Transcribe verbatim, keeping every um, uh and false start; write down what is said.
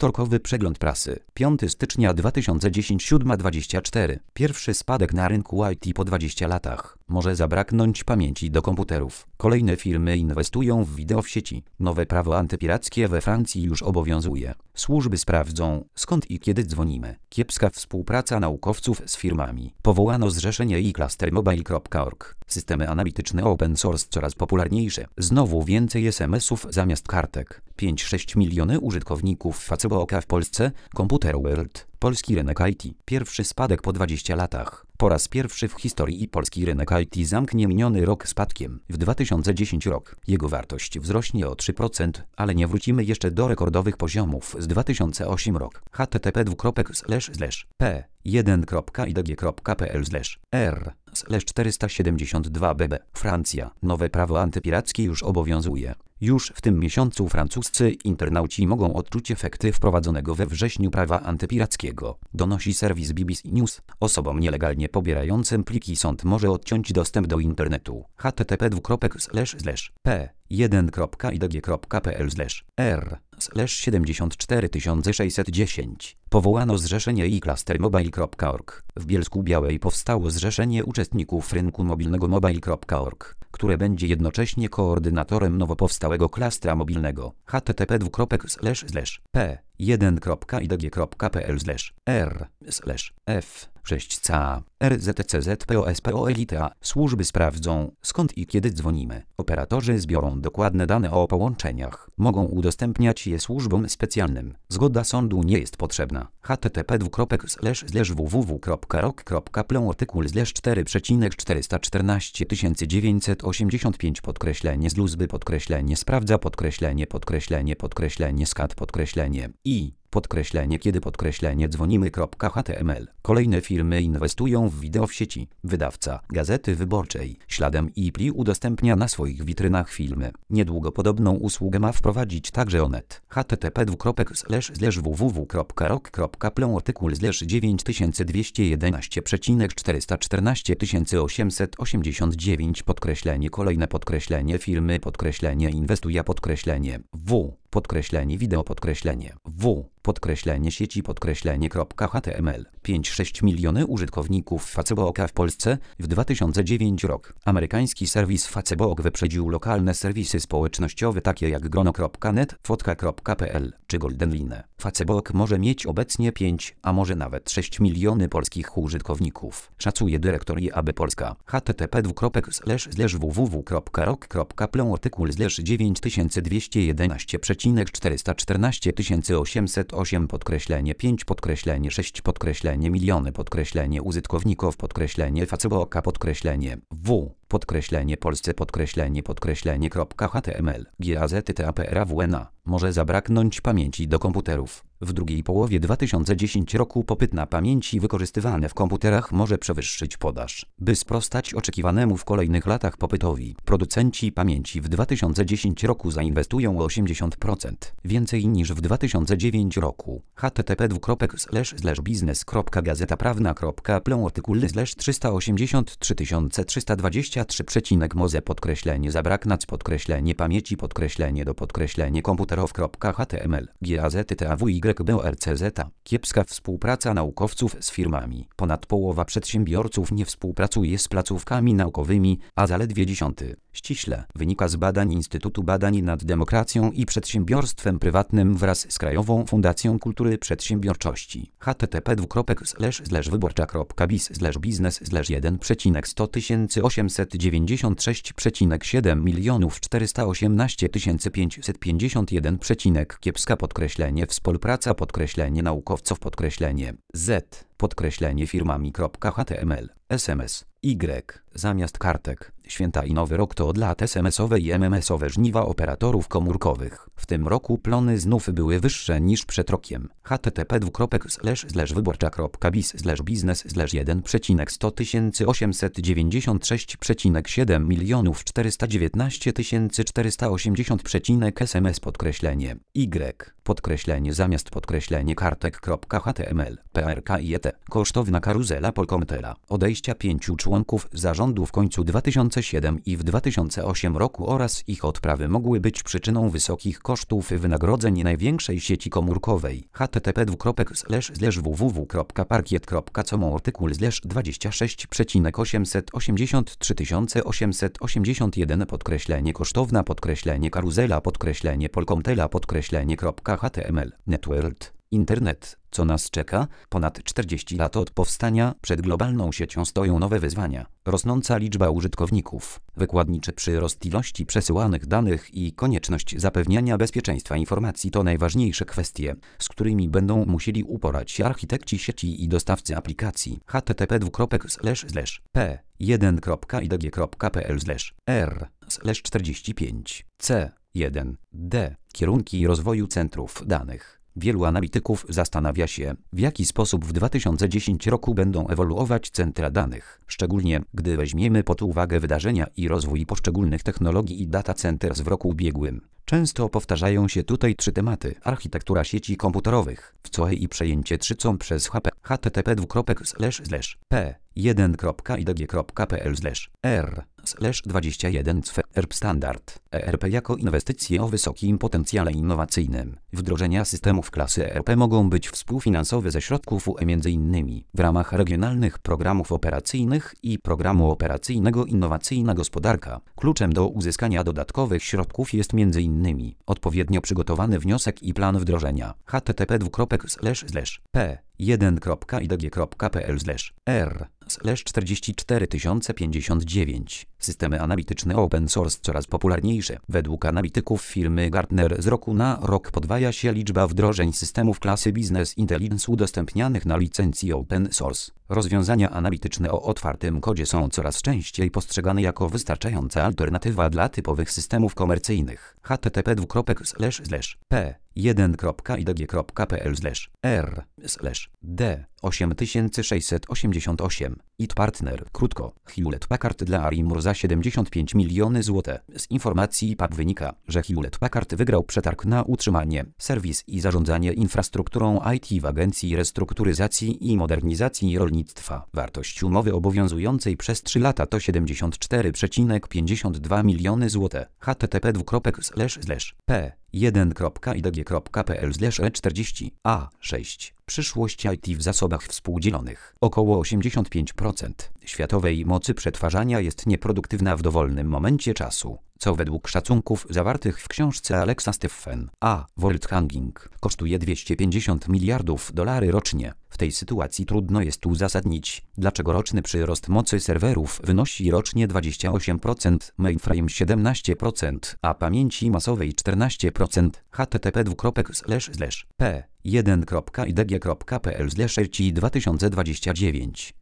Wtorkowy przegląd prasy. piątego stycznia dwa tysiące dziesiątego siódma dwadzieścia cztery. Pierwszy spadek na rynku I T po dwudziestu latach. Może zabraknąć pamięci do komputerów. Kolejne firmy inwestują w wideo w sieci. Nowe prawo antypirackie we Francji już obowiązuje. Służby sprawdzą, skąd i kiedy dzwonimy. Kiepska współpraca naukowców z firmami. Powołano zrzeszenie i cluster mobile kropka org. Systemy analityczne open source coraz popularniejsze. Znowu więcej es em esów zamiast kartek. pięć przecinek sześć miliony użytkowników Facebooka w Polsce. Computer World. Polski rynek I T. Pierwszy spadek po dwudziestu latach. Po raz pierwszy w historii polski rynek I T zamknie miniony rok spadkiem. W dwa tysiące dziesiątym rok jego wartość wzrośnie o trzy procent, ale nie wrócimy jeszcze do rekordowych poziomów z dwa tysiące ósmego rok. h t t p dwukropek slash slash p jeden kropka i d g kropka p l slash r slash czterysta siedemdziesiąt dwa b b. Francja. Nowe prawo antypirackie już obowiązuje. Już w tym miesiącu francuscy internauci mogą odczuć efekty wprowadzonego we wrześniu prawa antypirackiego. Donosi serwis B B C News. Osobom nielegalnie pobierającym pliki sąd może odciąć dostęp do internetu. h t t p dwukropek slash slash p jeden kropka i d g kropka p l slash r slash siedemdziesiąt cztery tysiące sześćset dziesięć. Powołano zrzeszenie i cluster mobile kropka org. W Bielsku-Białej powstało zrzeszenie uczestników rynku mobilnego mobile kropka org, które będzie jednocześnie koordynatorem nowo powstałego klastra mobilnego. h t t p dwukropek slash slash p jeden kropka i d g kropka p l slash r slash f sześć c a r z c z p o s p o l i t a. Służby sprawdzą, skąd i kiedy dzwonimy. Operatorzy zbiorą dokładne dane o połączeniach. Mogą udostępniać je służbom specjalnym. Zgoda sądu nie jest potrzebna. h t t p dwukropek slash slash w w w kropka rok kropka plon artykuł slash cztery przecinek czterysta czternaście tysięcy dziewięćset osiemdziesiąt pięć podkreślenie z luzby podkreślenie sprawdza podkreślenie podkreślenie podkreślenie skat podkreślenie i podkreślenie kiedy podkreślenie dzwonimy.html. Kolejne firmy inwestują w wideo w sieci. Wydawca Gazety Wyborczej śladem i pli udostępnia na swoich witrynach filmy. Niedługo podobną usługę ma wprowadzić także Onet. h t t p dwukropek slash slash w w w kropka rok kropka plon artykuł slash dziewięć tysięcy dwieście jedenaście przecinek czterysta czternaście tysięcy osiemset osiemdziesiąt dziewięć podkreślenie kolejne podkreślenie firmy podkreślenie inwestuje podkreślenie w podkreślenie wideo podkreślenie w podkreślenie sieci podkreślenie .html. pięć przecinek sześć miliony użytkowników Facebooka w Polsce w dwa tysiące dziewiątym rok. Amerykański serwis Facebook wyprzedził lokalne serwisy społecznościowe takie jak grono kropka net, fotka kropka p l czy Goldenline. Facebook może mieć obecnie pięć, a może nawet sześć miliony polskich użytkowników. Szacuje dyrektor I A B Polska. h t t p dwukropek slash slash w w w kropka rok kropka plon artykuł slash dziewięć tysięcy dwieście jedenaście przecinek czterysta czternaście tysięcy osiemset osiem podkreślenie pięć podkreślenie sześć podkreślenie miliony podkreślenie użytkowników podkreślenie Facebooka podkreślenie w podkreślenie polsce podkreślenie podkreślenie .html. gazety.taprawna. Może zabraknąć pamięci do komputerów. W drugiej połowie dwa tysiące dziesiątego roku popyt na pamięci wykorzystywane w komputerach może przewyższyć podaż. By sprostać oczekiwanemu w kolejnych latach popytowi, producenci pamięci w dwa tysiące dziesiątym roku zainwestują o osiemdziesiąt procent więcej niż w dwa tysiące dziewiątym roku. h t t p dwukropek slash slash biznes kropka gazeta prawna kropka plon artykuł slash trzysta osiemdziesiąt trzy tysiące trzysta dwadzieścia trzy przecinek moze podkreślenie zabraknąć podkreślenie pamięci podkreślenie do podkreślenie komputerow.html. Gazety T A W Y B O R C Z. Kiepska współpraca naukowców z firmami. Ponad połowa przedsiębiorców nie współpracuje z placówkami naukowymi, a zaledwie dziesiąty. Ściśle wynika z badań Instytutu Badań nad Demokracją i Przedsiębiorstwem Prywatnym wraz z Krajową Fundacją Kultury Przedsiębiorczości. h t t p dwukropek slash slash wyborcza kropka biz slash biznes slash jeden przecinek sto tysięcy osiemset dziewięćdziesiąt sześć przecinek siedem milionów czterysta osiemnaście tysięcy pięćset pięćdziesiąt jeden przecinek kiepska podkreślenie współpraca podkreślenie naukowców podkreślenie z podkreślenie firmami.html. es em es. Y. Zamiast kartek. Święta i Nowy Rok to od lat es em esowe i em em esowe żniwa operatorów komórkowych. W tym roku plony znów były wyższe niż przed rokiem. h t t p dwukropek slash slash wyborcza kropka biz slash biznes slash jeden przecinek sto tysięcy osiemset dziewięćdziesiąt sześć przecinek siedem milionów czterysta dziewiętnaście tysięcy czterysta osiemdziesiąt przecinek es em es podkreślenie Y podkreślenie zamiast podkreślenie kartek.html. prk i et. Kosztowna karuzela Polkomtela. Odejścia pięciu członków zarządu w końcu dwa tysiące siódmego i w dwa tysiące ósmym roku oraz ich odprawy mogły być przyczyną wysokich kosztów wynagrodzeń największej sieci komórkowej. http dwukropek slash slash www kropka parkiet kropka com artykuł slash dwadzieścia sześć przecinek osiemset osiemdziesiąt trzy tysiące osiemset osiemdziesiąt jeden podkreślenie kosztowna podkreślenie karuzela podkreślenie Polkomtela podkreślenie .html. Networld. Internet. Co nas czeka? Ponad czterdzieści lat od powstania, przed globalną siecią stoją nowe wyzwania. Rosnąca liczba użytkowników, wykładniczy przyrost ilości przesyłanych danych i konieczność zapewniania bezpieczeństwa informacji to najważniejsze kwestie, z którymi będą musieli uporać się architekci sieci i dostawcy aplikacji. http dwukropek slash slash p jeden kropka idg kropka pl slash r slash czterdzieści pięć c jeden d Kierunki rozwoju centrów danych. Wielu analityków zastanawia się, w jaki sposób w dwa tysiące dziesiątym roku będą ewoluować centra danych, szczególnie gdy weźmiemy pod uwagę wydarzenia i rozwój poszczególnych technologii i data centers w roku ubiegłym. Często powtarzają się tutaj trzy tematy: architektura sieci komputerowych, w co i przejęcie trzecą przez H P. http dwukropek slash slash p jeden kropka idg kropka pl slash r slash dwadzieścia jeden c e r p standard E R P jako inwestycje o wysokim potencjale innowacyjnym. Wdrożenia systemów klasy E R P mogą być współfinansowe ze środków U E między innymi w ramach regionalnych programów operacyjnych i programu operacyjnego Innowacyjna Gospodarka. Kluczem do uzyskania dodatkowych środków jest między innymi odpowiednio przygotowany wniosek i plan wdrożenia. http dwukropek slash slash p jeden kropka idg kropka pl slash r slash czterdzieści cztery tysiące pięćdziesiąt dziewięć. Systemy analityczne open source coraz popularniejsze. Według analityków firmy Gartner z roku na rok podwaja się liczba wdrożeń systemów klasy Business Intelligence udostępnianych na licencji open source. Rozwiązania analityczne o otwartym kodzie są coraz częściej postrzegane jako wystarczająca alternatywa dla typowych systemów komercyjnych. http dwukropek slash slash p jeden kropka idg kropka pl slash r slash d osiem tysięcy sześćset osiemdziesiąt osiem. I T Partner, krótko, Hewlett Packard dla Arimour za siedemdziesiąt pięć miliony złotych. Z informacji P A P wynika, że Hewlett Packard wygrał przetarg na utrzymanie, serwis i zarządzanie infrastrukturą I T w Agencji Restrukturyzacji i Modernizacji Rolnictwa. Wartość umowy obowiązującej przez trzy lata to siedemdziesiąt cztery przecinek pięćdziesiąt dwa miliony złotych. http dwukropek slash slash p jeden kropka idg kropka pl slash e czterdzieści a sześć. Przyszłość I T w zasobach współdzielonych. Około osiemdziesiąt pięć procent światowej mocy przetwarzania jest nieproduktywna w dowolnym momencie czasu, co według szacunków zawartych w książce Alexa Steffen A. World Hanging kosztuje dwieście pięćdziesiąt miliardów dolarów rocznie. W tej sytuacji trudno jest uzasadnić, dlaczego roczny przyrost mocy serwerów wynosi rocznie dwadzieścia osiem procent, mainframe siedemnaście procent, a pamięci masowej czternaście procent. http dwukropek slash slash p jeden kropka idg kropka pl slash dwa tysiące dwadzieścia dziewięć.